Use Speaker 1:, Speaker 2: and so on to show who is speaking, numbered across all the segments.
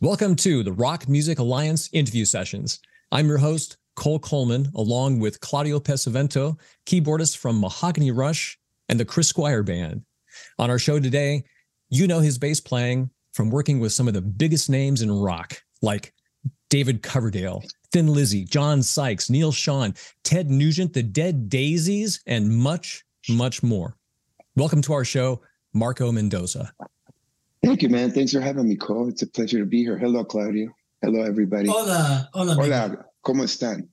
Speaker 1: Welcome to the Rock Music Alliance interview sessions. I'm your host, Cole Coleman, along with Claudio Pesavento, keyboardist from Mahogany Rush and the Chris Squire Band. On our show today, you know his bass playing from working with some of the biggest names in rock, like David Coverdale, Thin Lizzy, John Sykes, Neil Schon, Ted Nugent, the Dead Daisies, and much, much more. Welcome to our show, Marco Mendoza.
Speaker 2: Thank you, man. Thanks for having me, Cole. It's a pleasure to be here. Hello, Claudio. Hello, everybody.
Speaker 3: Hola.
Speaker 2: Hola. ¿Cómo están?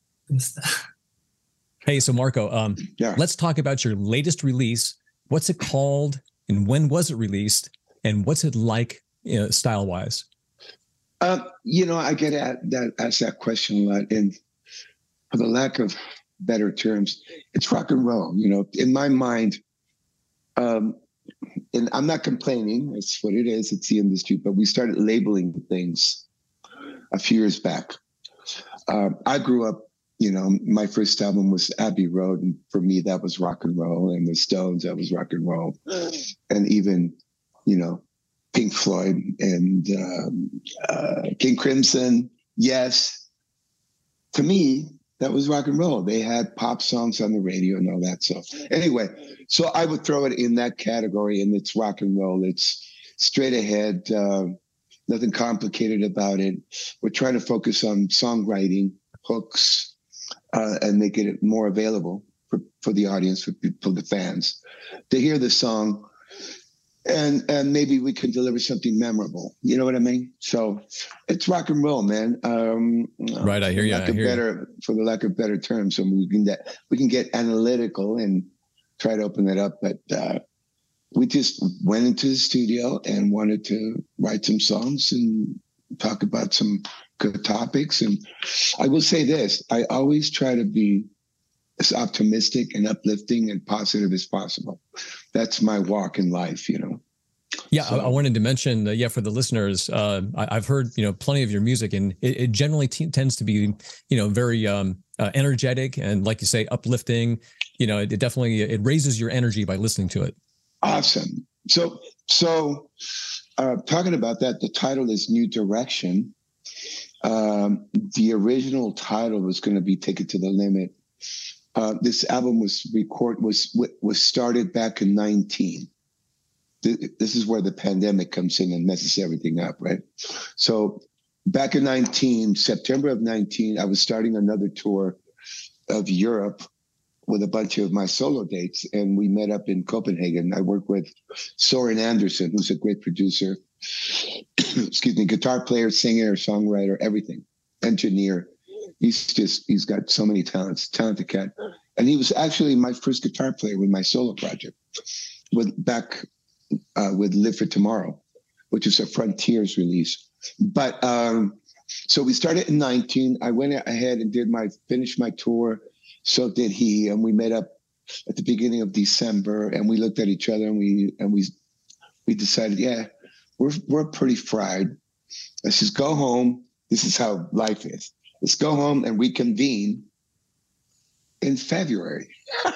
Speaker 1: Hey, so Marco, let's talk about your latest release. What's it called, and when was it released, and what's it like, style-wise?
Speaker 2: I get asked that question a lot, and for the lack of better terms, it's rock and roll. In my mind, and I'm not complaining. It's what it is. It's the industry. But we started labeling things a few years back. I grew up, my first album was Abbey Road. And for me, that was rock and roll. And the Stones, that was rock and roll. And even, Pink Floyd and King Crimson. Yes. To me, that was rock and roll. They had pop songs on the radio and all that. So anyway, so I would throw it in that category, and it's rock and roll. It's straight ahead, nothing complicated about it. We're trying to focus on songwriting, hooks, and make it more available for the audience, for the fans, to hear the song. And maybe we can deliver something memorable. You know what I mean? So it's rock and roll, man.
Speaker 1: Right, I hear you.
Speaker 2: For the lack of better terms, so we can get analytical and try to open it up. But we just went into the studio and wanted to write some songs and talk about some good topics. And I will say this: I always try to be as optimistic and uplifting and positive as possible. That's my walk in life,
Speaker 1: Yeah, so, I wanted to mention, for the listeners, I've heard, plenty of your music, and it generally tends to be, very energetic and, like you say, uplifting. It definitely, it raises your energy by listening to it.
Speaker 2: Awesome. So talking about that, the title is New Direction. The original title was going to be Take It to the Limit. This album was started back in 19. This is where the pandemic comes in and messes everything up, right? So back in 19, September of 19, I was starting another tour of Europe with a bunch of my solo dates, and we met up in Copenhagen. I worked with Soren Anderson, who's a great producer, guitar player, singer, songwriter, everything, engineer. He's got so many talents, talented cat. And he was actually my first guitar player with my solo project with Live for Tomorrow, which is a Frontiers release. But so we started in 19. I went ahead and finished my tour. So did he. And we met up at the beginning of December, and we looked at each other and we decided, yeah, we're pretty fried. Let's just go home. This is how life is. Let's go home and reconvene in February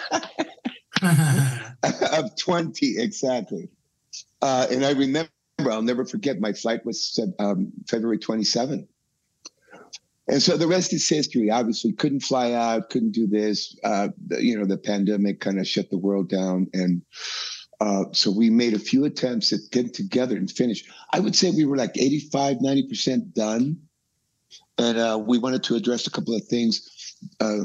Speaker 2: of 20, exactly. And I remember, I'll never forget, my flight was February 27th. And so the rest is history. Obviously, couldn't fly out, couldn't do this. The pandemic kind of shut the world down. And so we made a few attempts at getting together and finish. I would say we were like 85, 90% done. And we wanted to address a couple of things.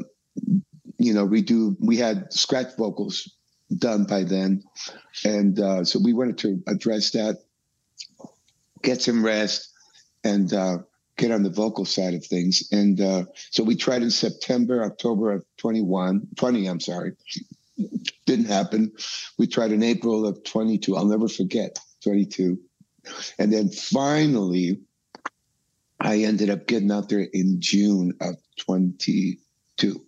Speaker 2: We had scratch vocals done by then. And so we wanted to address that, get some rest, and get on the vocal side of things. And so we tried in October of 20, I'm sorry. Didn't happen. We tried in April of 22. I'll never forget, 22. And then finally, I ended up getting out there in June of 22.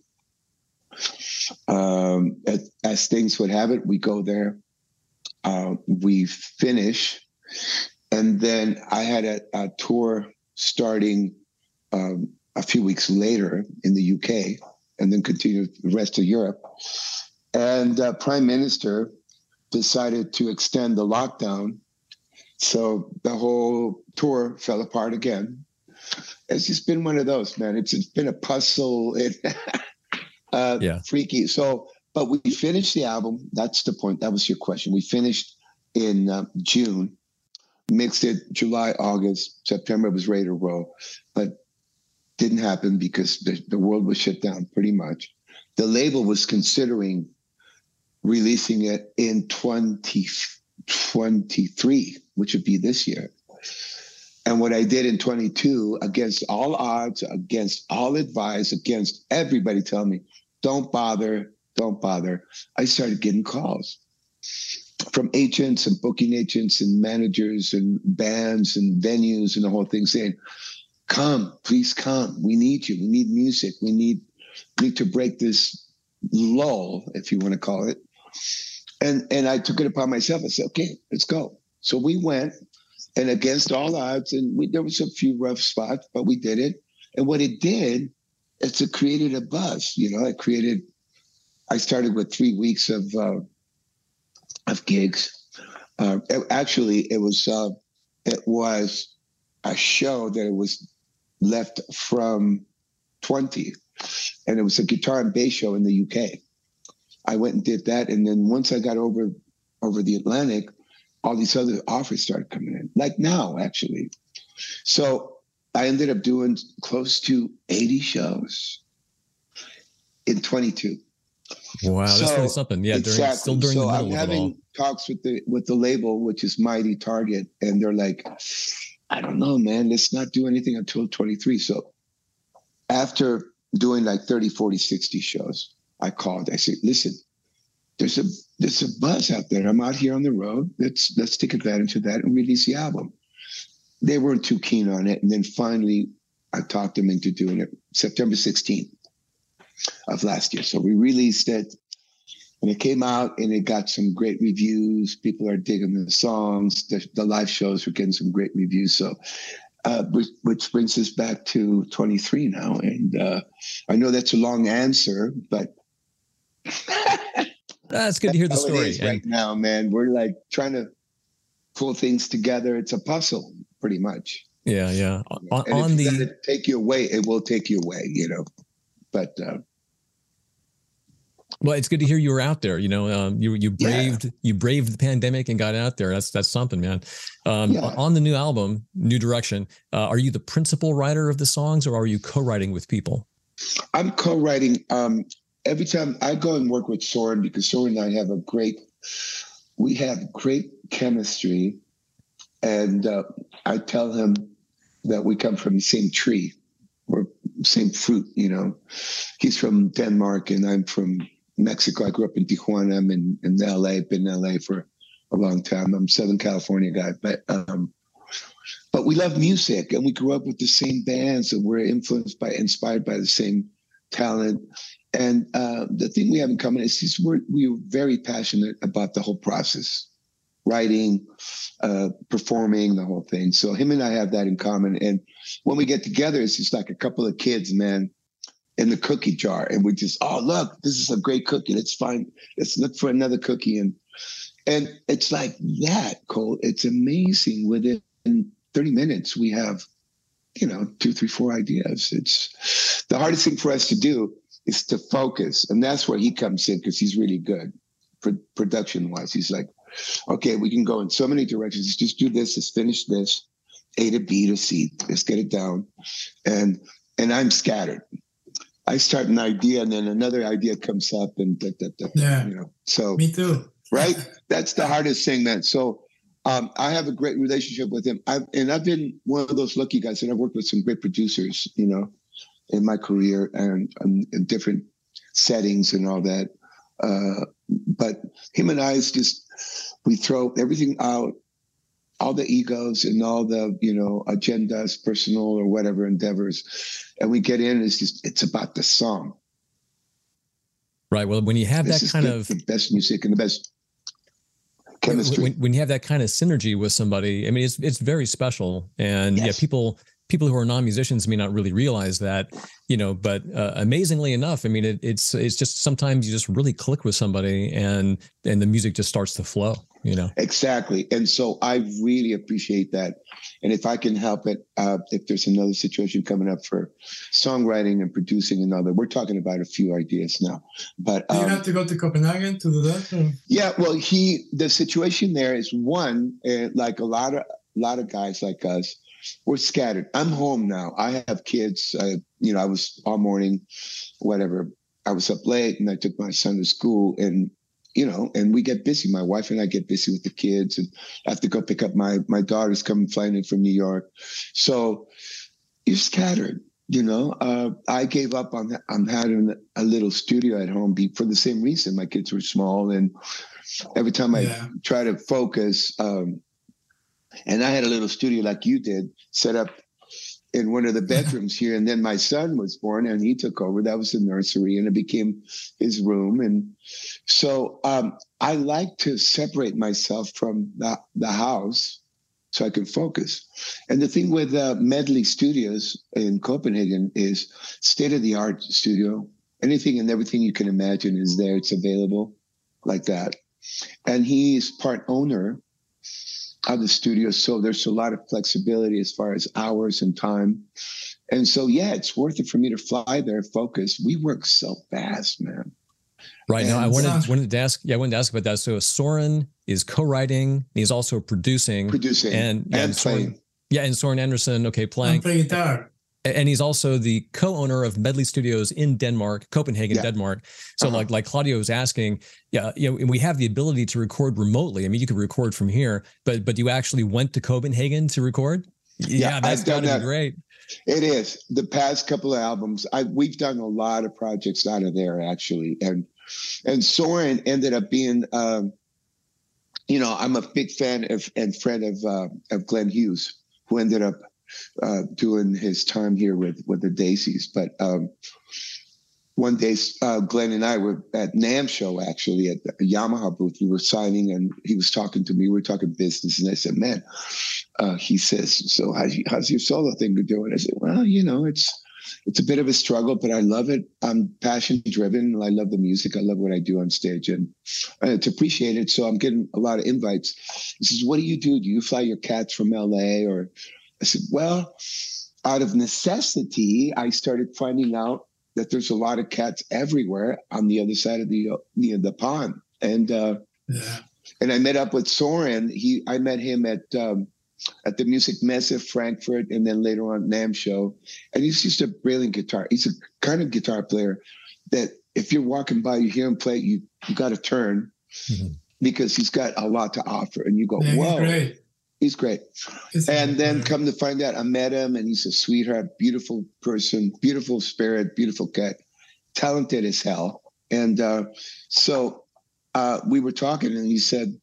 Speaker 2: As things would have it, we go there, we finish, and then I had a tour starting a few weeks later in the UK, and then continued the rest of Europe. And Prime Minister decided to extend the lockdown So the whole tour fell apart again. It's just been one of those, man. It's been a puzzle. Freaky. So, but we finished the album. That's the point. That was your question. We finished in June, mixed it July, August, September. It was ready to roll, but didn't happen because the world was shut down pretty much. The label was considering releasing it in 2023, which would be this year. And what I did in 22, against all odds, against all advice, against everybody telling me, don't bother. I started getting calls from agents and booking agents and managers and bands and venues and the whole thing saying, come, please come. We need you. We need music. We need to break this lull, if you want to call it. And I took it upon myself. I said, okay, let's go. So we went, and against all odds, and there was a few rough spots, but we did it. And what it did is it created a buzz. I started with 3 weeks of gigs. Actually, it was a show that it was left from 20, and it was a guitar and bass show in the UK. I went and did that, and then once I got over the Atlantic, all these other offers started coming in, like now, actually. So I ended up doing close to 80 shows in 22.
Speaker 1: Wow, that's really something. Yeah,
Speaker 2: exactly.
Speaker 1: during the middle
Speaker 2: I'm having talks with the label, which is Mighty Target, and they're like, I don't know, man, let's not do anything until 23. So after doing like 30, 40, 60 shows, I called. I said, listen, there's a buzz out there. I'm out here on the road. Let's take advantage of that and release the album. They weren't too keen on it. And then finally, I talked them into doing it September 16th of last year. So we released it, and it came out, and it got some great reviews. People are digging the songs. The live shows were getting some great reviews. So, which brings us back to 23 now. And I know that's a long answer, but
Speaker 1: that's good to hear the story.
Speaker 2: Right now, man, we're like trying to pull things together. It's a puzzle, pretty much.
Speaker 1: Yeah.
Speaker 2: And if it's take you away, it will take you away, But
Speaker 1: well, it's good to hear you were out there. You braved the pandemic and got out there. That's something, man. On the new album, New Direction, are you the principal writer of the songs, or are you co-writing with people?
Speaker 2: I'm co-writing. Every time I go and work with Soren, because Soren and I have great chemistry, and I tell him that we come from the same tree, or same fruit. He's from Denmark and I'm from Mexico. I grew up in Tijuana. I'm in LA. Been in LA for a long time. I'm a Southern California guy, but we love music, and we grew up with the same bands, and we're inspired by the same talent. And the thing we have in common is just we're very passionate about the whole process, writing, performing, the whole thing. So him and I have that in common. And when we get together, it's just like a couple of kids, man, in the cookie jar. And we just, oh, look, this is a great cookie. Let's look for another cookie. And it's like that, Cole. It's amazing. Within 30 minutes, we have, 2, 3, 4 ideas. It's the hardest thing for us to do is to focus. And that's where he comes in, because he's really good production wise. He's like, okay, we can go in so many directions. Let's just do this. Let's finish this. A to B to C. Let's get it down. And I'm scattered. I start an idea, and then another idea comes up, and So
Speaker 3: me too.
Speaker 2: Right? That's the hardest thing, man. So I have a great relationship with him. I've been one of those lucky guys, and I've worked with some great producers, in my career and in different settings and all that. But him and I, we throw everything out, all the egos and all the, agendas, personal or whatever endeavors. And we get in, it's about the song.
Speaker 1: Right. Well, when you have that kind of
Speaker 2: the best music and the best chemistry,
Speaker 1: when you have that kind of synergy with somebody, I mean, it's very special. And yes. People who are non-musicians may not really realize that, but amazingly enough, I mean, it's just sometimes you just really click with somebody, and the music just starts to flow. you know?
Speaker 2: Exactly. And so I really appreciate that. And if I can help it, if there's another situation coming up for songwriting and producing another, we're talking about a few ideas now. But
Speaker 3: do you have to go to Copenhagen to do that? Or?
Speaker 2: Yeah, well, the situation there is one, like a lot of guys like us, we're scattered. I'm home now. I have kids. I was all morning, whatever. I was up late and I took my son to school, and and we get busy. My wife and I get busy with the kids, and I have to go pick up my daughter's coming flying in from New York. So you're scattered. I gave up on having a little studio at home for the same reason. My kids were small, and every time I try to focus, and I had a little studio like you did set up in one of the bedrooms here. And then my son was born and he took over. That was the nursery, and it became his room. And so I like to separate myself from the house so I can focus. And the thing with Medley Studios in Copenhagen is state-of-the-art studio. Anything and everything you can imagine is there. It's available like that. And he's part owner of the studio. So there's a lot of flexibility as far as hours and time. And so, it's worth it for me to fly there, focus. We work so fast, man.
Speaker 1: Right. Now, I wanted to ask about that. So Soren is co-writing. He's also producing and
Speaker 2: playing.
Speaker 1: And Soren Andersen, playing.
Speaker 3: And play guitar.
Speaker 1: And he's also the co-owner of Medley Studios in Denmark, Copenhagen, Denmark. So like Claudio was asking, we have the ability to record remotely. I mean, you could record from here, but you actually went to Copenhagen to record? Yeah, that's got to be great.
Speaker 2: It is. The past couple of albums, we've done a lot of projects out of there, actually. And Soren ended up being, I'm a big fan and friend of Glenn Hughes, who ended up doing his time here with the Daisies. But one day, Glenn and I were at NAMM show, actually, at the Yamaha booth. We were signing, and he was talking to me. We were talking business, and I said, man, he says, so how's your solo thing doing? I said, well, it's a bit of a struggle, but I love it. I'm passion driven. I love the music. I love what I do on stage, and it's appreciated. So I'm getting a lot of invites. He says, what do? Do you fly your cats from LA? Or I said, well, out of necessity, I started finding out that there's a lot of cats everywhere on the other side of the pond. And and I met up with Soren. I met him at the Music Messe Frankfurt, and then later on NAMM show. And he's just a brilliant guitar. He's a kind of guitar player that if you're walking by, you hear him play, you got to turn because he's got a lot to offer. And you go, whoa. He's great. And then come to find out, I met him, and he's a sweetheart, beautiful person, beautiful spirit, beautiful cat, talented as hell. And so we were talking, and he said,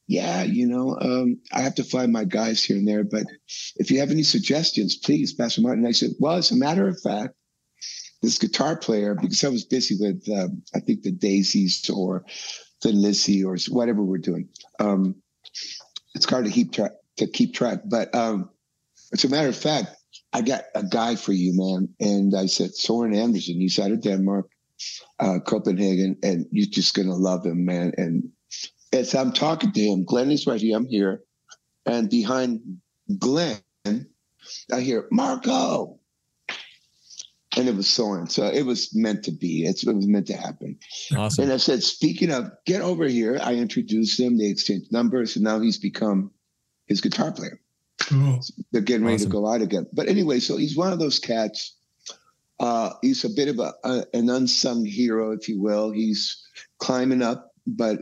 Speaker 2: I have to find my guys here and there, but if you have any suggestions, please pass them on. And I said, well, as a matter of fact, this guitar player, because I was busy with, I think the Daisies or the Lizzie or whatever we're doing. It's hard to keep track, but as a matter of fact, I got a guy for you, man. And I said, Soren Andersen, he's out of Denmark, Copenhagen, and you're just going to love him, man. And as I'm talking to him, Glenn is right here, I'm here. And behind Glenn, I hear, Marco. And it was Soren. So it was meant to be. It was meant to happen.
Speaker 1: Awesome.
Speaker 2: And I said, speaking of, get over here. I introduced him. They exchanged numbers. And now he's become his guitar player.
Speaker 3: Cool.
Speaker 2: They're getting ready to go out again. But anyway, so he's one of those cats. He's a bit of an unsung hero, if you will. He's climbing up. But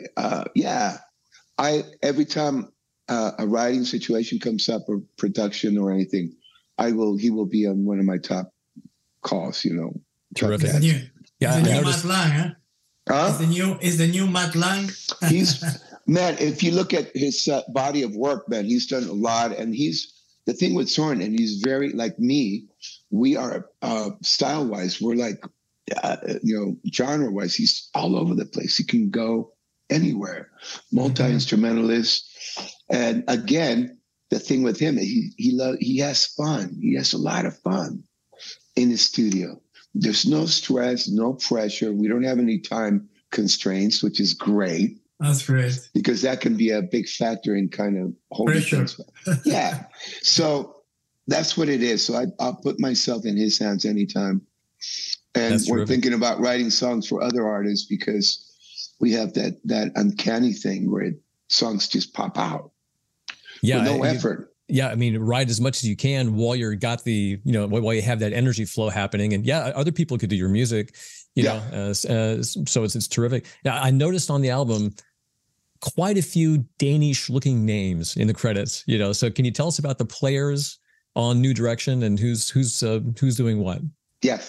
Speaker 2: every time a writing situation comes up or production or anything, he will be on one of my top calls,
Speaker 1: Terrific.
Speaker 3: It's the new Matt Lang, huh? Is the new Matt Lang?
Speaker 2: He's, man, if you look at his body of work, man, he's done a lot. And the thing with Soren, and he's very like me, we are style-wise, we're like, genre-wise, he's all over the place. He can go anywhere, multi-instrumentalist. And again, the thing with him, he has fun. He has a lot of fun in his studio. There's no stress, no pressure. We don't have any time constraints, which is great.
Speaker 3: That's great.
Speaker 2: Because that can be a big factor in kind of holding things. Yeah. So that's what it is. So I'll put myself in his hands anytime. And we're thinking about writing songs for other artists because we have that uncanny thing where songs just pop out.
Speaker 1: Yeah.
Speaker 2: With no effort.
Speaker 1: Yeah, I mean, write as much as you can while you have that energy flow happening, and other people could do your music, know. So it's terrific. Now, I noticed on the album quite a few Danish-looking names in the credits. So can you tell us about the players on New Direction and who's doing what?
Speaker 2: Yes.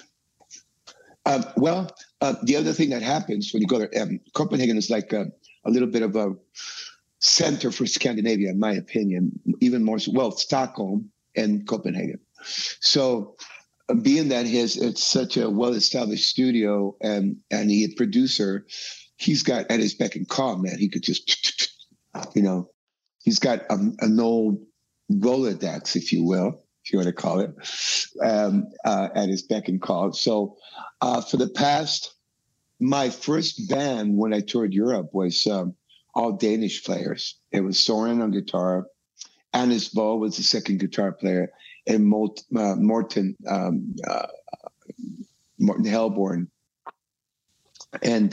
Speaker 2: The other thing that happens when you go there, Copenhagen is like a little bit of a center for Scandinavia, in my opinion, even more so. Well, Stockholm and Copenhagen. So being that it's such a well-established studio and a producer, he's got at his beck and call, man. He could just, he's got an old Rolodex, if you will, if you want to call it, at his beck and call. So my first band when I toured Europe was all Danish players. It was Soren on guitar, Anders Bo was the second guitar player, and Morten Hellborn. And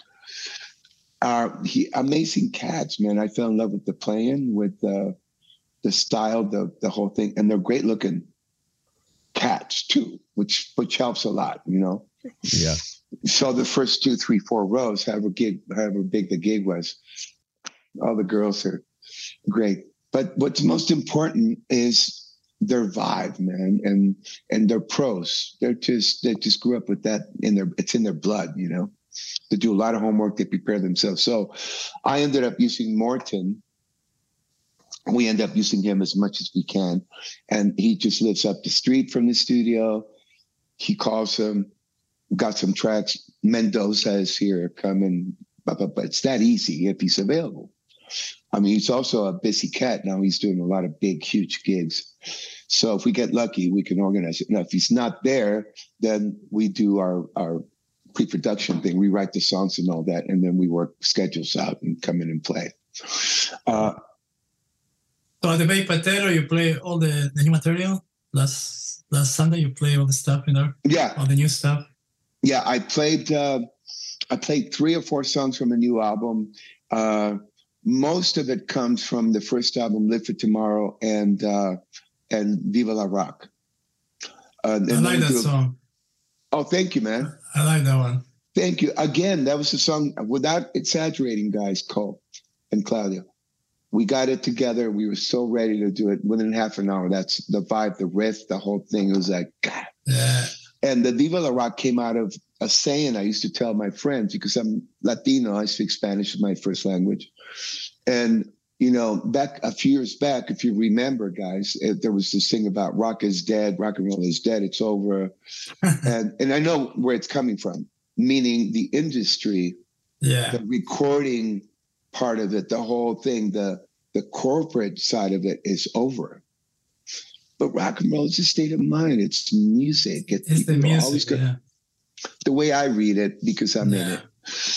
Speaker 2: amazing cats, man. I fell in love with the playing, with the style, the whole thing, and they're great looking cats too, which helps a lot,
Speaker 1: Yeah.
Speaker 2: So the first 2, 3, 4 rows, however big the gig was, all the girls are great. But what's most important is their vibe, man, and they're pros. They just grew up with that it's in their blood, They do a lot of homework, they prepare themselves. So I ended up using Morten. We end up using him as much as we can. And he just lives up the street from the studio. He calls him, got some tracks. Mendoza is here, come and but it's that easy if he's available. I mean, he's also a busy cat. Now he's doing a lot of big, huge gigs. So if we get lucky, we can organize it. Now, if he's not there, then we do our pre-production thing. We write the songs and all that, and then we work schedules out and come in and play.
Speaker 3: So at the Bay Patero, you play all the new material? Last Sunday, you play all the stuff in there?
Speaker 2: Yeah.
Speaker 3: All the new stuff?
Speaker 2: Yeah, I played 3 or 4 songs from a new album. Most of it comes from the first album, Live for Tomorrow, and Viva la Rock.
Speaker 3: I like that song.
Speaker 2: Oh, thank you, man.
Speaker 3: I like that one.
Speaker 2: Thank you. Again, that was a song, without exaggerating, guys, Cole and Claudio. We got it together. We were so ready to do it within half an hour. That's the vibe, the riff, the whole thing. It was like, God.
Speaker 3: Yeah.
Speaker 2: And the Viva la Rock came out of a saying I used to tell my friends, because I'm Latino. I speak Spanish as my first language. And, back a few years back, if you remember, guys, there was this thing about rock is dead, rock and roll is dead, it's over. and I know where it's coming from, meaning the industry, the recording part of it, the whole thing, the corporate side of it is over. But rock and roll is a state of mind. It's music.
Speaker 3: It's the music,
Speaker 2: the way I read it, because I'm in it.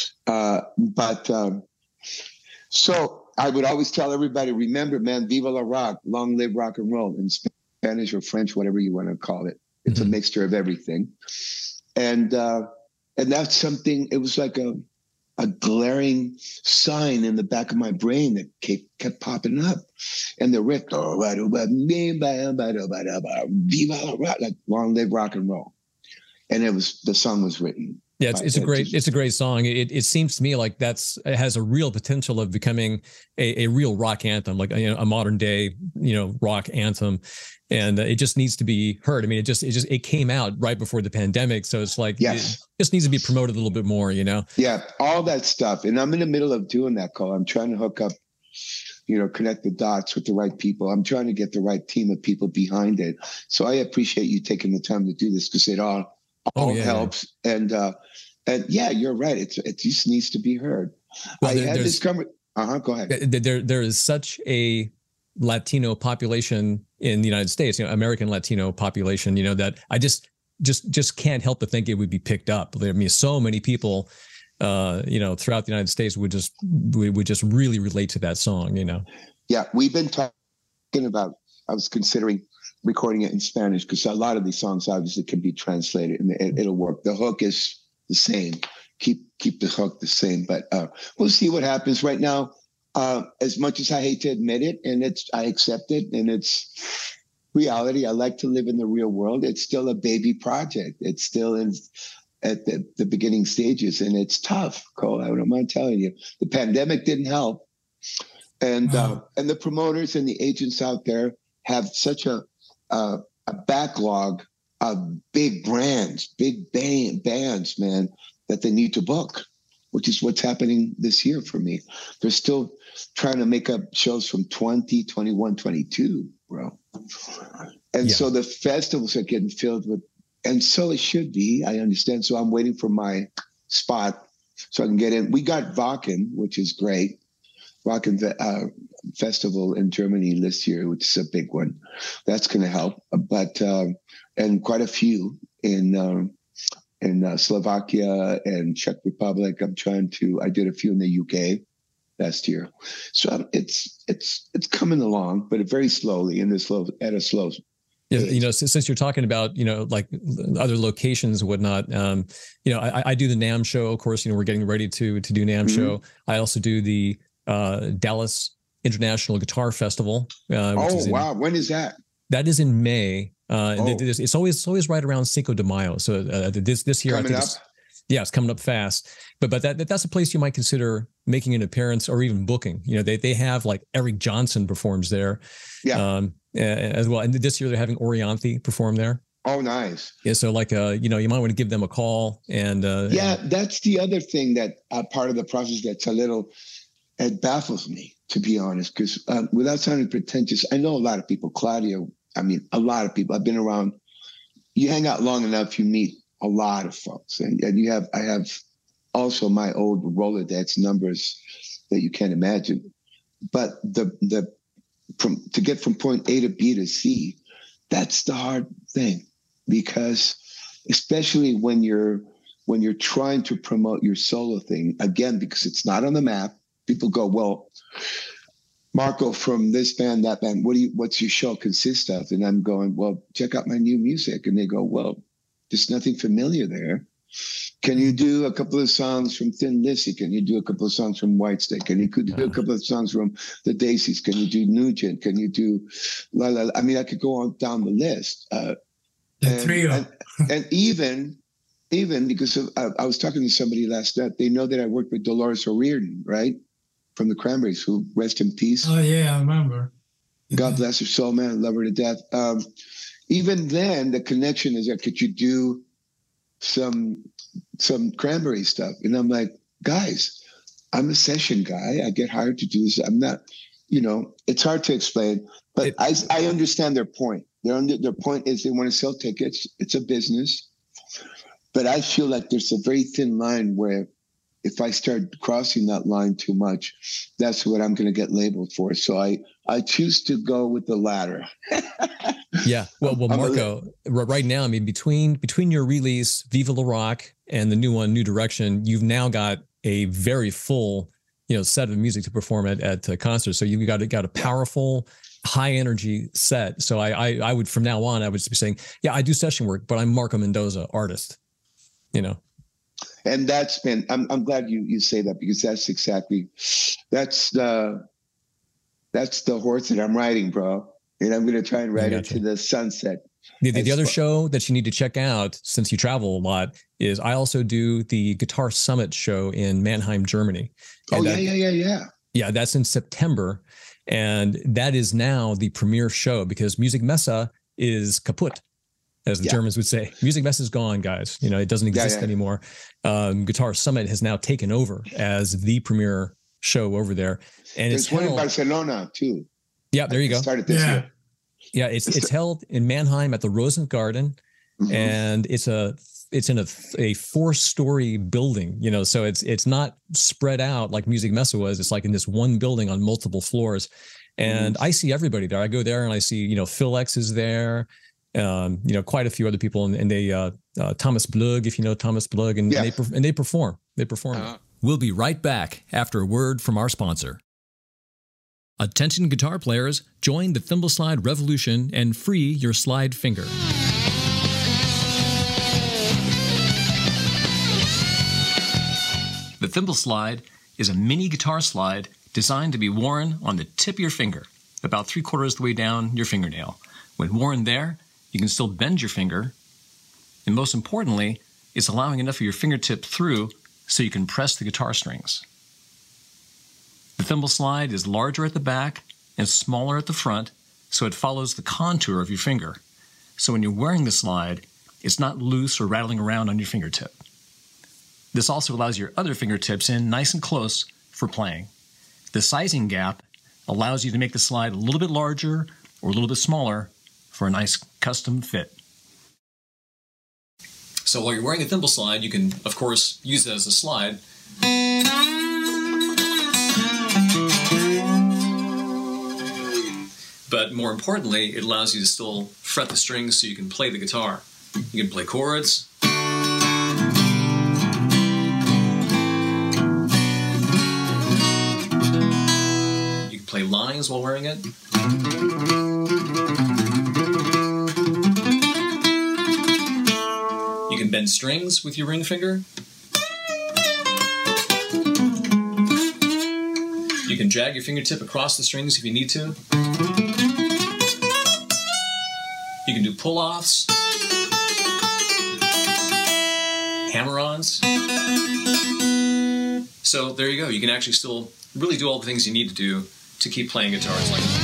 Speaker 2: So I would always tell everybody, remember, man, Viva la Rock, long live rock and roll, in Spanish or French, whatever you want to call it. It's a mixture of everything. And that's something, it was like a glaring sign in the back of my brain that kept popping up. And the riff, Viva la Rock, like long live rock and roll. And the song was written.
Speaker 1: Yeah, it's a great song. It seems to me like it has a real potential of becoming a real rock anthem, like a modern day rock anthem, and it just needs to be heard. I mean, it came out right before the pandemic, so it's like it just needs to be promoted a little bit more.
Speaker 2: Yeah, all that stuff, and I'm in the middle of doing that, Cole. I'm trying to hook up, connect the dots with the right people. I'm trying to get the right team of people behind it. So I appreciate you taking the time to do this, because it all helps. Yeah. And you're right. It just needs to be heard. Well, go ahead.
Speaker 1: There is such a Latino population in the United States, American Latino population, that I just can't help but think it would be picked up. I mean, so many people throughout the United States would just really relate to that song,
Speaker 2: Yeah, we've been talking about, I was considering recording it in Spanish because a lot of these songs obviously can be translated and it'll work. The hook is the same. Keep the hook the same, but we'll see what happens. Right now, as much as I hate to admit it, and I accept it, and it's reality. I like to live in the real world. It's still a baby project. It's still at the beginning stages, and it's tough, Cole. I don't mind telling you. The pandemic didn't help, and the promoters and the agents out there have such a backlog of big brands, big bands, man, that they need to book, which is what's happening this year for me. They're still trying to make up shows from 20, 21, 22, bro. And so the festivals are getting filled with, and so it should be, I understand. So I'm waiting for my spot so I can get in. We got Wacken, which is great. Wacken Festival in Germany this year, which is a big one. That's going to help. But, and quite a few in Slovakia and Czech Republic. I did a few in the UK last year. So it's coming along, but very slowly at a slow pace.
Speaker 1: Yeah, since you're talking about, like other locations and whatnot, I do the NAMM show. Of course, we're getting ready to do NAMM show. I also do the Dallas International Guitar Festival.
Speaker 2: Wow. When is that?
Speaker 1: That is in May. It's always right around Cinco de Mayo. So this year,
Speaker 2: coming
Speaker 1: I think it's coming up fast. But that's a place you might consider making an appearance or even booking. They have like Eric Johnson performs there, as well. And this year they're having Orianthi perform there.
Speaker 2: Oh, nice.
Speaker 1: Yeah. So like you might want to give them a call and
Speaker 2: that's the other thing that part of the process that's it baffles me, to be honest, because without sounding pretentious, I know a lot of people, Claudio. I mean, a lot of people. I've been around. You hang out long enough, you meet a lot of folks, and I have also my old Rolodex numbers that you can't imagine. But to get from point A to B to C, that's the hard thing, because especially when you're trying to promote your solo thing, again, because it's not on the map, people go, well, Marco, from this band, that band, what's your show consist of? And I'm going, well, check out my new music. And they go, well, there's nothing familiar there. Can you do a couple of songs from Thin Lizzy? Can you do a couple of songs from Whitesnake? Can you do a couple of songs from the Daisies? Can you do Nugent? Can you do La La La? I mean, I could go on down the list.
Speaker 3: The trio.
Speaker 2: And even because I was talking to somebody last night, they know that I worked with Dolores O'Riordan, right? From the Cranberries, who rest in peace.
Speaker 3: Oh yeah, I remember.
Speaker 2: God bless her soul, man. Love her to death. Even then, the connection is that could you do some Cranberry stuff? And I'm like, guys, I'm a session guy. I get hired to do this. I'm not, it's hard to explain, but I understand their point. Their point is they want to sell tickets. It's a business. But I feel like there's a very thin line where if I start crossing that line too much, that's what I'm going to get labeled for. So I choose to go with the latter.
Speaker 1: Yeah. Well, Marco, right now, I mean, between your release, Viva La Rock, and the new one, New Direction, you've now got a very full, set of music to perform at concerts. So you've got a powerful, high energy set. So I would, from now on, I would be saying, yeah, I do session work, but I'm Marco Mendoza, artist,
Speaker 2: And that's been, I'm glad you say that, because that's the horse that I'm riding, bro. And I'm going to try and ride it to the sunset.
Speaker 1: The other show that you need to check out, since you travel a lot, is I also do the Guitar Summit show in Mannheim, Germany.
Speaker 2: And yeah.
Speaker 1: Yeah, that's in September. And that is now the premier show, because Music Messe is kaput, as the Germans would say. Music Messe is gone, guys. It doesn't exist anymore. Guitar Summit has now taken over as the premier show over there. And
Speaker 2: there's one in Barcelona too.
Speaker 1: Yeah, there you go.
Speaker 2: Started this year.
Speaker 1: Yeah, it's held in Mannheim at the Rosengarten, and it's in a 4-story building. So it's not spread out like Music Messe was. It's like in this one building on multiple floors, and I see everybody there. I go there and I see Phil X is there. quite a few other people, and they Thomas Blug, if you know Thomas Blug, and they perform. They perform.
Speaker 4: We'll be right back after a word from our sponsor. Attention guitar players, join the Thimble Slide revolution and free your slide finger. The Thimble Slide is a mini guitar slide designed to be worn on the tip of your finger, about 3/4 of the way down your fingernail. When worn there, you can still bend your finger, and most importantly, it's allowing enough of your fingertip through so you can press the guitar strings. The Thimble Slide is larger at the back and smaller at the front, so it follows the contour of your finger. So when you're wearing the slide, it's not loose or rattling around on your fingertip. This also allows your other fingertips in nice and close for playing. The sizing gap allows you to make the slide a little bit larger or a little bit smaller for a nice custom fit. So while you're wearing a Thimble Slide, you can, of course, use it as a slide. But more importantly, it allows you to still fret the strings so you can play the guitar. You can play chords. You can play lines while wearing it. You can bend strings with your ring finger. You can drag your fingertip across the strings if you need to. You can do pull-offs, hammer-ons. So there you go. You can actually still really do all the things you need to do to keep playing guitars like that.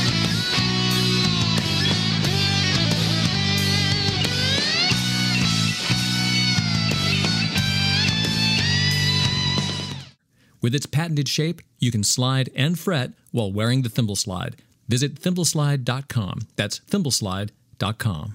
Speaker 4: With its patented shape, you can slide and fret while wearing the Thimble Slide. Visit thimblslide.com. That's thimblslide.com.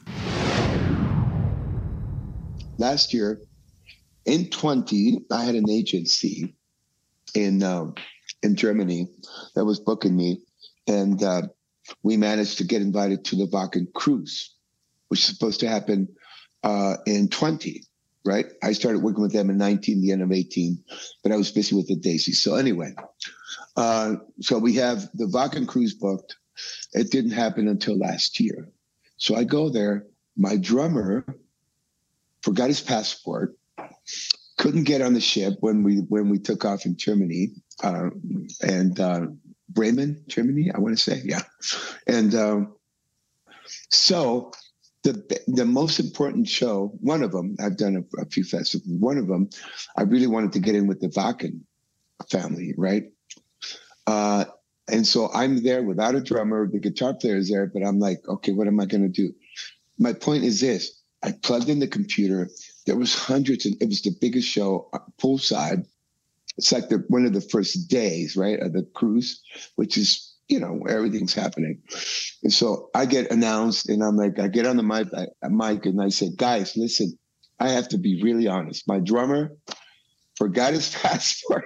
Speaker 2: Last year, in 20, I had an agency in Germany that was booking me, and we managed to get invited to the Wacken Cruise, which is supposed to happen in 20. Right? I started working with them in 19, the end of 18, but I was busy with the Daisy. So anyway, so we have the Wacken Cruise booked. It didn't happen until last year. So I go there. My drummer forgot his passport, couldn't get on the ship when we took off in Germany, and Bremen, Germany, I want to say, yeah. And so the most important show, one of them, I've done a few festivals, one of them, I really wanted to get in with the Wacken family, right? And so I'm there without a drummer, the guitar player is there, but I'm like, okay, what am I going to do? My point is this, I plugged in the computer, there was hundreds, and it was the biggest show poolside. It's like one of the first days, right, of the cruise, which is, where everything's happening. And so I get announced, and I'm like, I get on the mic and I say, guys, listen, I have to be really honest. My drummer forgot his passport.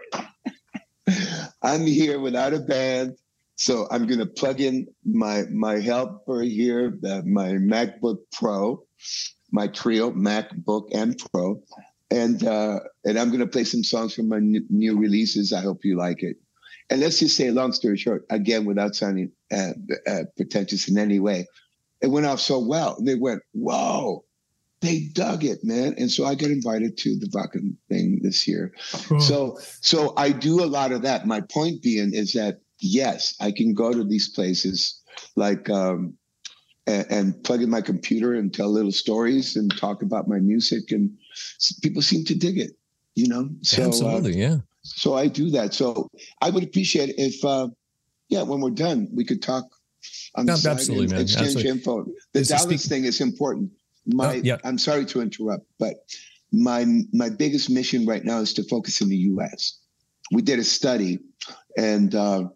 Speaker 2: I'm here without a band. So I'm going to plug in my helper here, my MacBook Pro, my Trio, MacBook and Pro. And I'm going to play some songs from my new releases. I hope you like it. And let's just say, long story short, again, without sounding pretentious in any way, it went off so well. They went, whoa, they dug it, man. And so I got invited to the Wacken thing this year. Cool. So I do a lot of that. My point being is that, yes, I can go to these places like and plug in my computer and tell little stories and talk about my music, and people seem to dig it, So,
Speaker 1: absolutely, yeah.
Speaker 2: So I do that. So I would appreciate it if, when we're done, we could talk on the side
Speaker 1: absolutely, man.
Speaker 2: Exchange info. The Dallas thing is important. I'm sorry to interrupt, but my biggest mission right now is to focus in the U.S. We did a study, and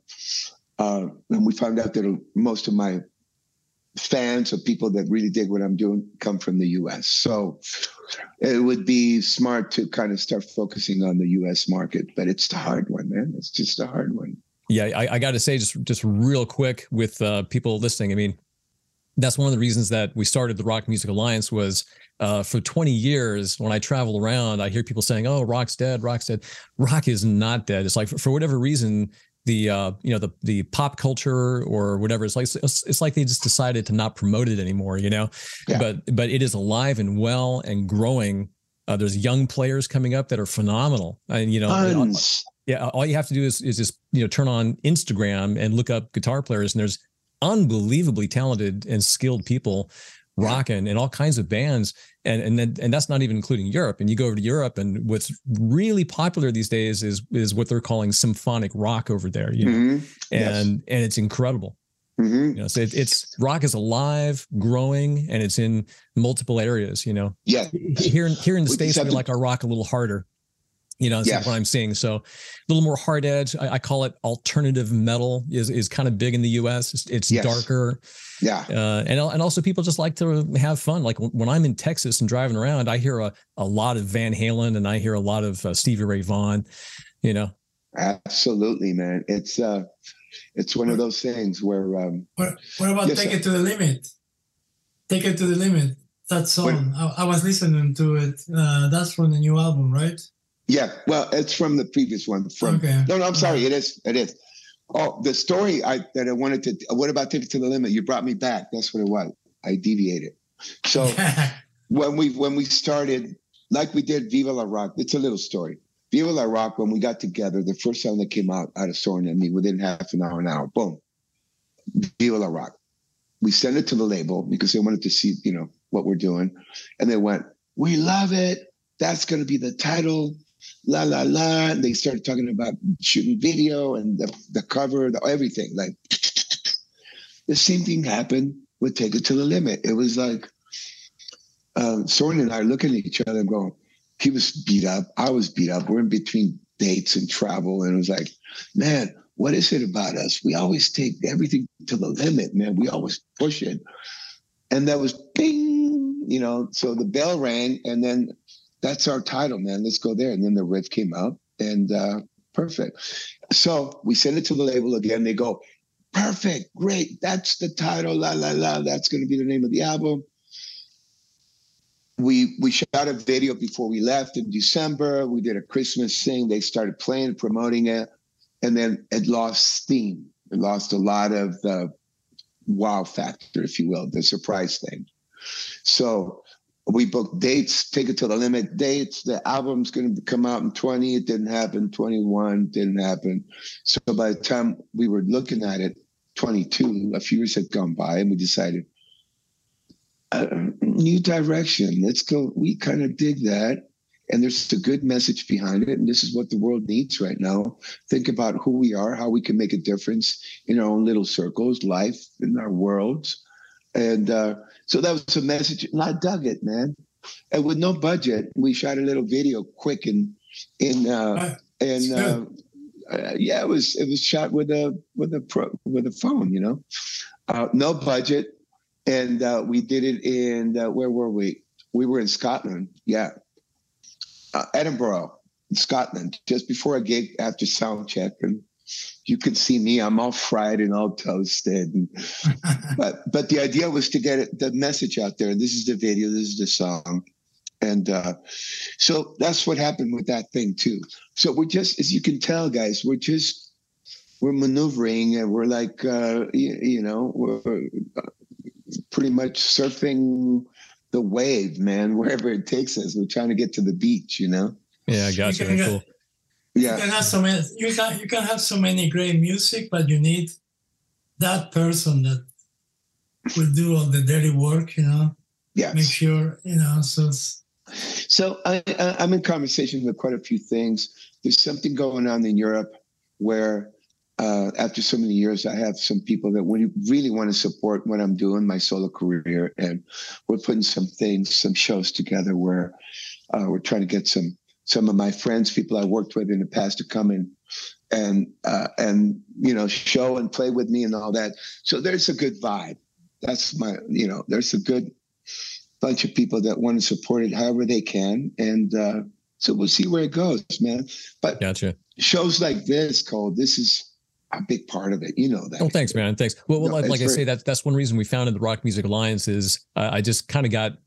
Speaker 2: we found out that most of my fans or people that really dig what I'm doing come from the U.S. So it would be smart to kind of start focusing on the U.S. market, but it's the hard one, man. It's just a hard one.
Speaker 1: Yeah, I got to say, just real quick with people listening. I mean, that's one of the reasons that we started the Rock Music Alliance was for 20 years, when I travel around, I hear people saying, oh, rock's dead, rock's dead. Rock is not dead. It's like, for whatever reason, the pop culture or whatever, it's like they just decided to not promote it anymore,
Speaker 2: Yeah.
Speaker 1: but it is alive and well and growing. There's young players coming up that are phenomenal. And,
Speaker 2: Tons.
Speaker 1: all you have to do is just, turn on Instagram and look up guitar players, and there's unbelievably talented and skilled people rocking in all kinds of bands. And that's not even including Europe. And you go over to Europe, and what's really popular these days is what they're calling symphonic rock over there,
Speaker 2: Mm-hmm.
Speaker 1: and it's incredible.
Speaker 2: Mm-hmm.
Speaker 1: So it's rock is alive, growing, and it's in multiple areas.
Speaker 2: Yeah.
Speaker 1: Here in the States, we
Speaker 2: to-
Speaker 1: like our rock a little harder. That's
Speaker 2: Yes.
Speaker 1: what I'm seeing. So a little more hard edge. I call it alternative metal is kind of big in the US. It's
Speaker 2: Yes.
Speaker 1: darker.
Speaker 2: Yeah.
Speaker 1: And also people just like to have fun. Like when I'm in Texas and driving around, I hear a lot of Van Halen, and I hear a lot of Stevie Ray Vaughan,
Speaker 2: Absolutely, man. It's one of those things where
Speaker 3: What about
Speaker 2: Yes,
Speaker 3: Take
Speaker 2: sir.
Speaker 3: It to the Limit? Take It to the Limit. That song. I was listening to it. That's from the new album, right?
Speaker 2: yeah, well, it's from the previous one.
Speaker 3: Okay.
Speaker 2: No, I'm sorry. It is. Oh, the story that I wanted to. What about Take It to the Limit? You brought me back. That's what it was. I deviated. So when we started, like we did Viva La Rock, it's a little story. Viva La Rock, when we got together, the first song that came out of Soren and me, within half an hour, boom, Viva La Rock. We sent it to the label because they wanted to see, what we're doing. And they went, we love it. That's going to be the title. La, la, la. And they started talking about shooting video and the cover, everything. Like the same thing happened with Take It to the Limit. It was like Soren and I are looking at each other and going, he was beat up. I was beat up. We're in between dates and travel. And it was like, man, what is it about us? We always take everything to the limit, man. We always push it. And that was bing, so the bell rang, and then that's our title, man. Let's go there. And then the riff came out, and perfect. So we send it to the label again. They go, perfect, great. That's the title, la, la, la. That's going to be the name of the album. We shot a video before we left in December. We did a Christmas thing. They started playing, promoting it. And then it lost steam. It lost a lot of the wow factor, if you will, the surprise thing. So we booked dates, Take It to the Limit dates. The album's going to come out in 20. It didn't happen. 21 didn't happen. So by the time we were looking at it, 22, a few years had gone by, and we decided, new direction. Let's go. We kind of dig that. And there's a good message behind it. And this is what the world needs right now. Think about who we are, how we can make a difference in our own little circles, life, in our worlds. And so that was a message. And I dug it, man. And with no budget, we shot a little video quick it was shot with a phone, no budget. And we did it in, where were we? We were in Scotland. Yeah. Edinburgh, Scotland, just before a gig after sound check. And you could see me, I'm all fried and all toasted. But the idea was to get the message out there. This is the video, this is the song. And so that's what happened with that thing too. So we're just, as you can tell, guys, we're maneuvering, and we're like, we're pretty much surfing the wave, man, wherever it takes us. We're trying to get to the beach,
Speaker 1: Yeah, I got you. Cool.
Speaker 2: Yeah.
Speaker 3: You can have so many. You can have so many great music, but you need that person that will do all the dirty work.
Speaker 2: Yes.
Speaker 3: Make sure
Speaker 2: So I'm in conversation with quite a few things. There's something going on in Europe where after so many years, I have some people that really want to support what I'm doing, my solo career. And we're putting some shows together where we're trying to get some of my friends, people I worked with in the past, to come in and show and play with me and all that. So there's a good vibe. That's there's a good bunch of people that want to support it however they can. And so we'll see where it goes, man. But
Speaker 1: Gotcha.
Speaker 2: Shows like this, Cole, this is a big part of it. You know that.
Speaker 1: Oh, thanks, man. Thanks. Well,
Speaker 2: No,
Speaker 1: like I say, that's one reason we founded the Rock Music Alliance is I just kind of got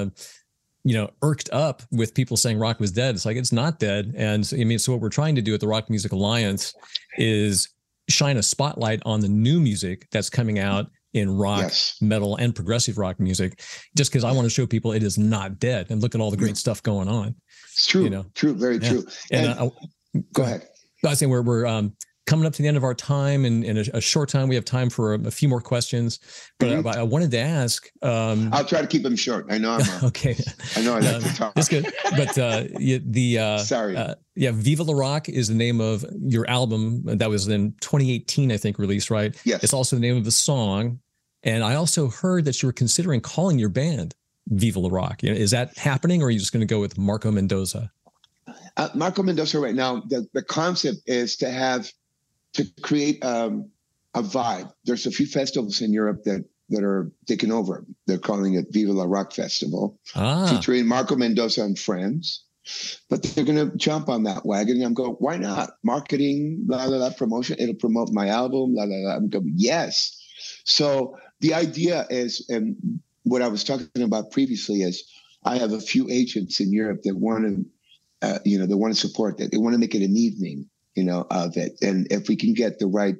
Speaker 1: irked up with people saying rock was dead. It's like, it's not dead. And so what we're trying to do at the Rock Music Alliance is shine a spotlight on the new music that's coming out in rock,
Speaker 2: Yes.
Speaker 1: metal, and progressive rock music, just because I want to show people it is not dead, and look at all the great stuff going on.
Speaker 2: It's true.
Speaker 1: You know?
Speaker 2: True. Very true.
Speaker 1: And
Speaker 2: Go ahead.
Speaker 1: I was saying we're coming up to the end of our time, and in a short time, we have time for a few more questions. But I wanted to ask.
Speaker 2: I'll try to keep them short. I know I'm
Speaker 1: okay.
Speaker 2: I know I like to talk.
Speaker 1: That's good. But
Speaker 2: Sorry.
Speaker 1: Viva La Rock is the name of your album that was in 2018, I think, released, right?
Speaker 2: Yes.
Speaker 1: It's also the name of the song. And I also heard that you were considering calling your band Viva La Rock. Is that happening, or are you just going to go with Marco Mendoza?
Speaker 2: Marco Mendoza right now, the concept is to create a vibe. There's a few festivals in Europe that are taking over. They're calling it Viva La Rock Festival, featuring Marco Mendoza and friends. But they're going to jump on that wagon. And I'm going, why not? Marketing, blah, blah, blah, promotion. It'll promote my album, blah, blah, blah. I'm going, yes. So the idea is, and what I was talking about previously is, I have a few agents in Europe that want to, they want to support that. They want to make it an evening, of it. And if we can get the right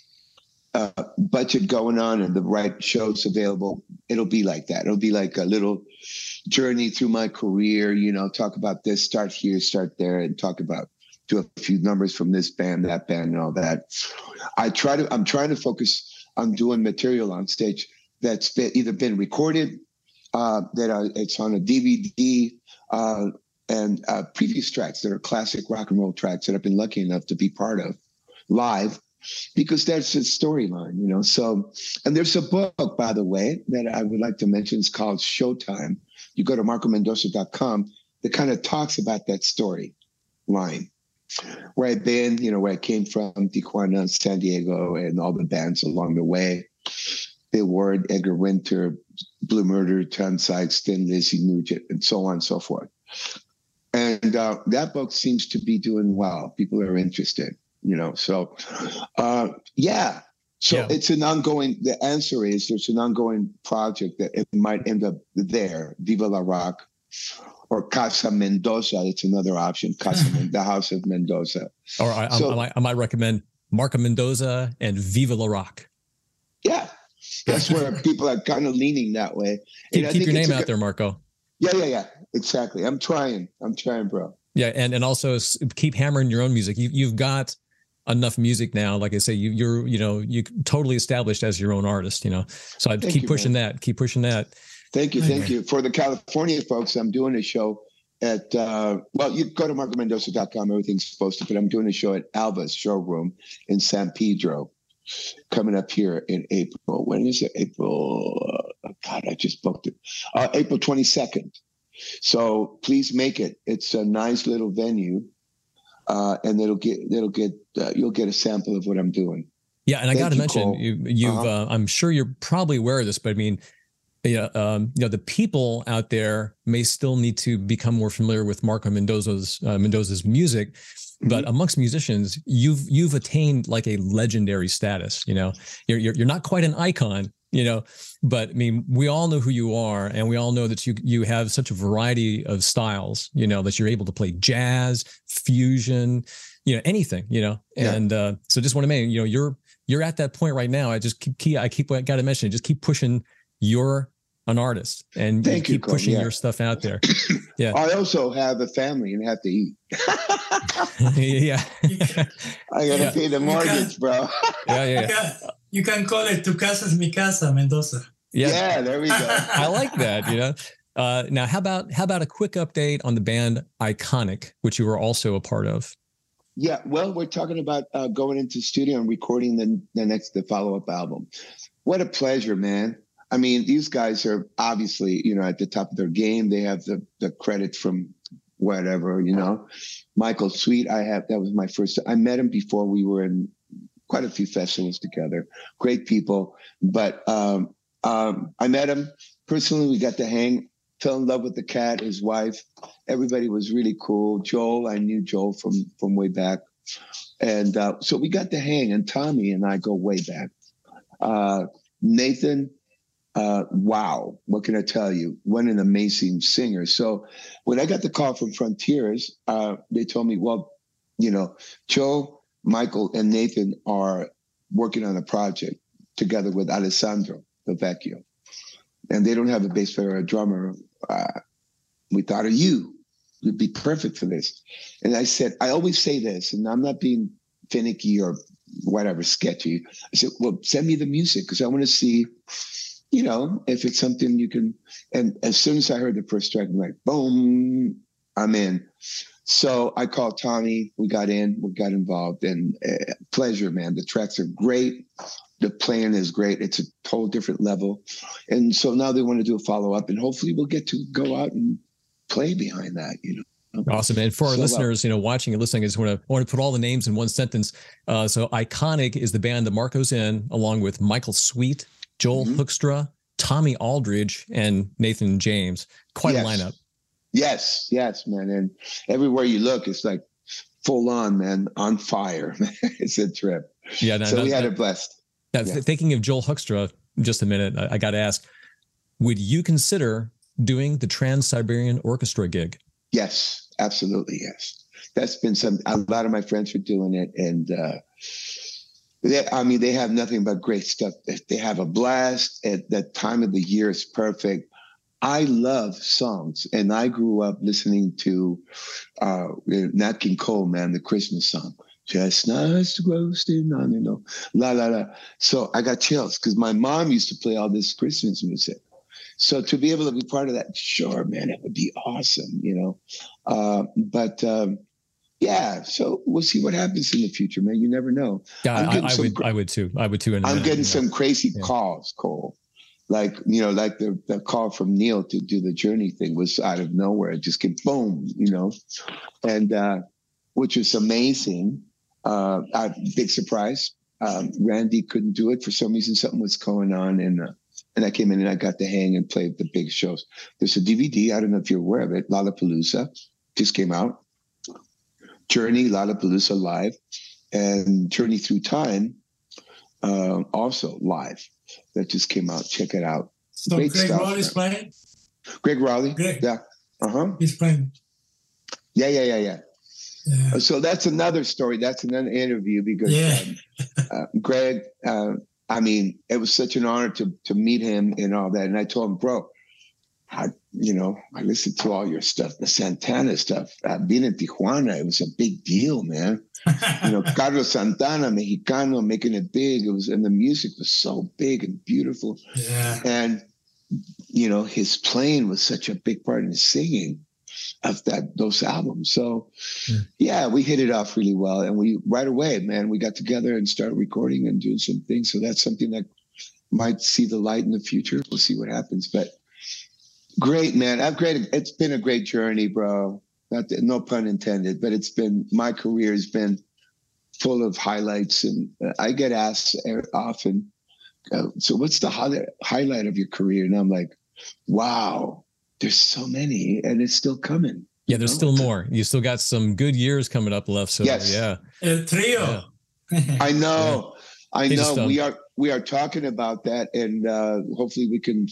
Speaker 2: budget going on and the right shows available, it'll be like that. It'll be like a little journey through my career, talk about this, start here, start there, and do a few numbers from this band, that band, and all that. I'm trying to focus on doing material on stage that's either been recorded, it's on a DVD, and previous tracks that are classic rock and roll tracks that I've been lucky enough to be part of live, because that's a storyline, So, and there's a book, by the way, that I would like to mention. It's called Showtime. You go to marcomendoza.com. That kind of talks about that storyline, where I've been, where I came from, Tijuana, San Diego, and all the bands along the way. Bill Ward, Edgar Winter, Blue Murder, Tom Sykes-Stin, Lizzie Nugent, and so on and so forth. And that book seems to be doing well. People are interested, So, it's an ongoing. The answer is there's an ongoing project that it might end up there. Viva La Rock, or Casa Mendoza. It's another option. The House of Mendoza.
Speaker 1: Or I might recommend Marco Mendoza and Viva La Rock.
Speaker 2: Yeah, that's where people are kind of leaning that way.
Speaker 1: Keep your name out there, Marco.
Speaker 2: Yeah. Exactly. I'm trying, bro.
Speaker 1: Yeah, and also keep hammering your own music. You've got enough music now. Like I say, you're totally established as your own artist. So I'd keep pushing that. Keep pushing that.
Speaker 2: Thank you. For the California folks, I'm doing a show at you go to marcomendoza.com. Everything's posted, but I'm doing a show at Alba's Showroom in San Pedro, coming up here in April. When is it? April? I just booked it. April 22nd. So please make it. It's a nice little venue, and you'll get a sample of what I'm doing.
Speaker 1: Yeah, and I got to mention, you've I'm sure you're probably aware of this, but I mean, the people out there may still need to become more familiar with Marco Mendoza's music. But amongst musicians, you've attained like a legendary status. You're not quite an icon, but I mean, we all know who you are, and we all know that you have such a variety of styles. That you're able to play jazz, fusion, anything. And so just want to mention, you're at that point right now. I got to mention it. Just keep pushing. You're an artist, and you keep pushing your stuff out there. Yeah.
Speaker 2: I also have a family and have to eat.
Speaker 1: Yeah.
Speaker 2: I got to pay the mortgage, bro.
Speaker 1: Yeah.
Speaker 3: You can call it Tu Casa es Mi Casa, Mendoza.
Speaker 2: Yeah, there we go.
Speaker 1: I like that, Now, how about a quick update on the band Iconic, which you were also a part of?
Speaker 2: Yeah, well, we're talking about going into studio and recording the follow-up album. What a pleasure, man. I mean, these guys are obviously, at the top of their game. They have the credit from whatever, Michael Sweet, that was my first. I met him before. We were in quite a few festivals together. Great people. But I met him personally. We got to hang, fell in love with the cat, his wife. Everybody was really cool. Joel, I knew Joel from way back. And so we got to hang, and Tommy and I go way back. Nathan, wow, what can I tell you? What an amazing singer. So when I got the call from Frontiers, they told me, well, you know, Joe, Michael, and Nathan are working on a project together with Alessandro Del Vecchio. And they don't have a bass player or a drummer. We thought of you. You'd be perfect for this. And I said, I always say this, and I'm not being finicky or whatever, sketchy. I said, well, send me the music because I want to see, you know, if it's something you can. And as soon as I heard the first track, I'm like, boom, I'm in. So I called Tommy. We got involved, and pleasure, man. The tracks are great. The playing is great. It's a whole different level. And so now they want to do a follow-up, and hopefully we'll get to go out and play behind that, you know.
Speaker 1: Awesome. And for our listeners, you know, watching and listening, I just want to put all the names in one sentence. So Iconic is the band that Marco's in, along with Michael Sweet, Joel Hoekstra, Tommy Aldridge, and Nathan James. Quite a lineup.
Speaker 2: Yes, man. And everywhere you look, it's like full on, man, on fire. It's a trip.
Speaker 1: Yeah.
Speaker 2: So we had it blessed.
Speaker 1: Thinking of Joel Hoekstra, just a minute, I got to ask, would you consider doing the Trans-Siberian Orchestra gig?
Speaker 2: Yes, absolutely. Yes. That's been a lot of my friends are doing it. And they have nothing but great stuff. They have a blast. At that time of the year is perfect. I love songs, and I grew up listening to Nat King Cole, man, the Christmas song. Chestnuts roasting on, you know, la, la, la. So I got chills because my mom used to play all this Christmas music. So to be able to be part of that, sure, man, it would be awesome, you know. Yeah, so we'll see what happens in the future, man. You never know.
Speaker 1: Yeah, I would too.
Speaker 2: I'm getting some crazy calls, Cole. Like, you know, like the call from Neil to do the Journey thing was out of nowhere. It just came boom, you know, and which was amazing. Big surprise. Randy couldn't do it for some reason. Something was going on, and I came in and I got to hang and play the big shows. There's a DVD. I don't know if you're aware of it. Lollapalooza just came out. Journey, Lollapalooza live, and Journey Through Time also live. That just came out. Check it out.
Speaker 3: So
Speaker 2: Great
Speaker 3: Greg
Speaker 2: stuff,
Speaker 3: Rowley's playing?
Speaker 2: Greg Rowley?
Speaker 3: Greg.
Speaker 2: Yeah.
Speaker 3: He's playing.
Speaker 2: Yeah. So that's another story. That's another interview because Greg, I mean, it was such an honor to meet him and all that. And I told him, bro, I listened to all your stuff, the Santana stuff. Being in Tijuana, it was a big deal, man. You know, Carlos Santana, Mexicano, making it big. And the music was so big and beautiful.
Speaker 3: Yeah.
Speaker 2: And, you know, his playing was such a big part in his singing of those albums. So, yeah, we hit it off really well. And we right away, man, we got together and started recording and doing some things. So that's something that might see the light in the future. We'll see what happens. But great, man. It's been a great journey, bro. No pun intended, but my career has been full of highlights. And I get asked often, so what's the highlight of your career? And I'm like, wow, there's so many, and it's still coming.
Speaker 1: Yeah, there's still more. You still got some good years coming up left. So
Speaker 2: yes.
Speaker 1: Yeah.
Speaker 3: El Trio.
Speaker 2: Yeah. I know.
Speaker 1: Yeah.
Speaker 2: We are talking about that, and hopefully we can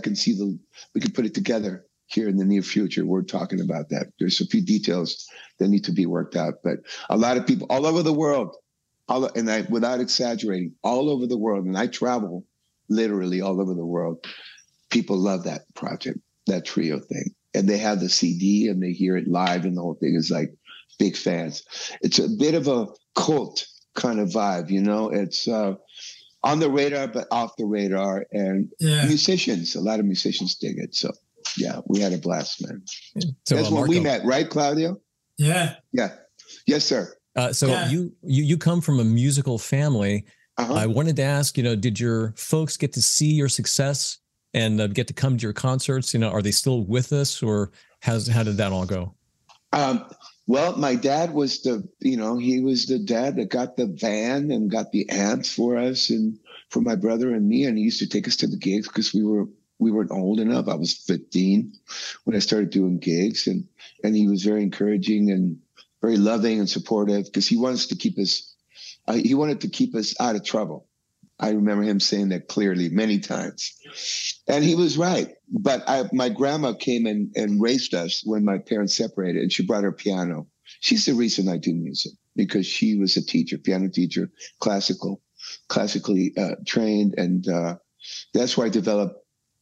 Speaker 2: put it together here in the near future. We're talking about that. There's a few details that need to be worked out, but a lot of people all over the world, without exaggerating, all over the world, and I travel literally all over the world, people love that project, that trio thing. And they have the CD and they hear it live, and the whole thing is like big fans. It's a bit of a cult kind of vibe, you know. It's on the radar, but off the radar. And a lot of musicians dig it. So, yeah, we had a blast, man. Yeah. So, that's when we met, right, Claudio?
Speaker 3: Yeah.
Speaker 2: Yeah. Yes, sir.
Speaker 1: You come from a musical family. I wanted to ask, you know, did your folks get to see your success and get to come to your concerts? You know, are they still with us, or how did that all go?
Speaker 2: Well, my dad was he was the dad that got the van and got the amps for us and for my brother and me. And he used to take us to the gigs because we weren't old enough. I was 15 when I started doing gigs, and he was very encouraging. And very loving and supportive, because he wanted to keep us. He wanted to keep us out of trouble. I remember him saying that clearly many times, and he was right. But my grandma came and raised us when my parents separated, and she brought her piano. She's the reason I do music, because she was a teacher, piano teacher, classically trained, and that's where I developed,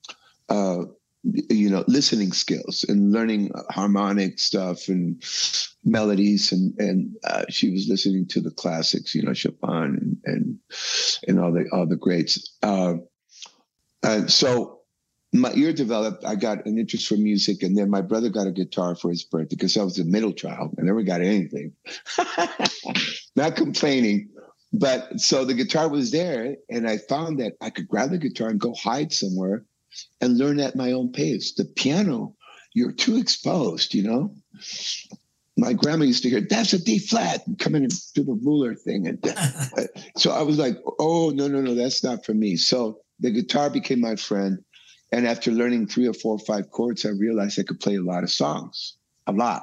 Speaker 2: listening skills and learning harmonic stuff and melodies, and she was listening to the classics, Chopin and all the greats. And so my ear developed. I got an interest for music, and then my brother got a guitar for his birthday, because I was the middle child. I never got anything. Not complaining. But so the guitar was there, and I found that I could grab the guitar and go hide somewhere and learn at my own pace. The piano, you're too exposed, My grandma used to hear, that's a D flat, and come in and do the ruler thing. And so I was like, oh, no, that's not for me. So the guitar became my friend. And after learning 3 or 4 or 5 chords, I realized I could play a lot of songs, a lot.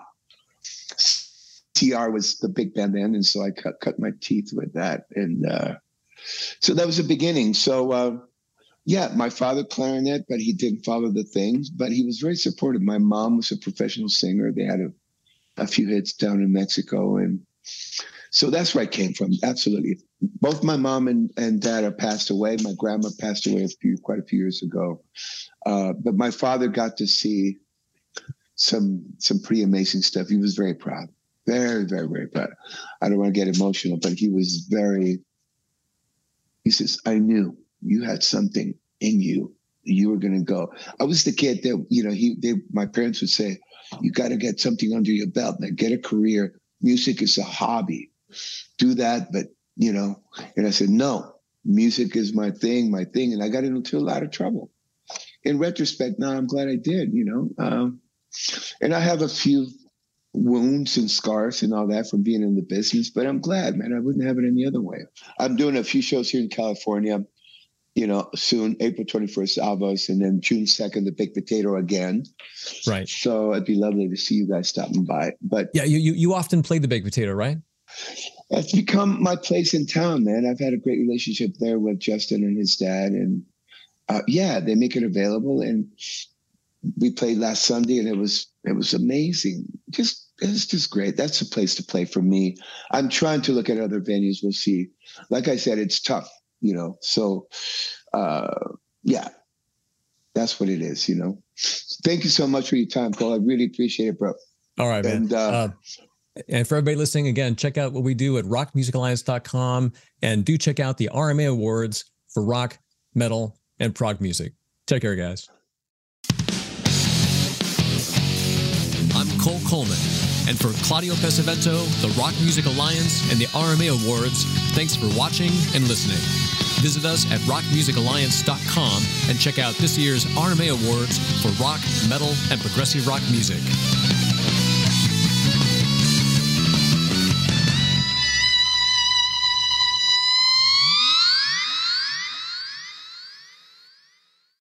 Speaker 2: TR was the big band then, and so I cut my teeth with that. And so that was the beginning. So, my father clarinet, but he didn't follow the things, but he was very supportive. My mom was a professional singer. They had a few hits down in Mexico. And so that's where I came from. Absolutely. Both my mom and dad have passed away. My grandma passed away quite a few years ago. But my father got to see some pretty amazing stuff. He was very proud. Very, very, very proud. I don't want to get emotional, but he says, I knew you had something in you. You were going to go. I was the kid that, my parents would say, you got to get something under your belt, like get a career. Music is a hobby. Do that. But, and I said, no, music is my thing. And I got into a lot of trouble. In retrospect, now I'm glad I did, and I have a few wounds and scars and all that from being in the business, but I'm glad, man. I wouldn't have it any other way. I'm doing a few shows here in California, soon, April 21st, Alvos, and then June 2nd, the Baked Potato again.
Speaker 1: Right.
Speaker 2: So it'd be lovely to see you guys stopping by. But
Speaker 1: yeah, you often play the Baked Potato, right?
Speaker 2: It's become my place in town, man. I've had a great relationship there with Justin and his dad, and they make it available. And we played last Sunday, and it was amazing. It's just great. That's the place to play for me. I'm trying to look at other venues. We'll see. Like I said, it's tough, So, that's what it is, Thank you so much for your time, Cole. I really appreciate it, bro.
Speaker 1: All right, man. And for everybody listening, again, check out what we do at rockmusicalliance.com, and do check out the RMA Awards for rock, metal, and prog music. Take care, guys. I'm Cole Coleman, and for Claudio Pesavento, the Rock Music Alliance, and the RMA Awards, thanks for watching and listening. Visit us at rockmusicalliance.com and check out this year's RMA Awards for rock, metal, and progressive rock music.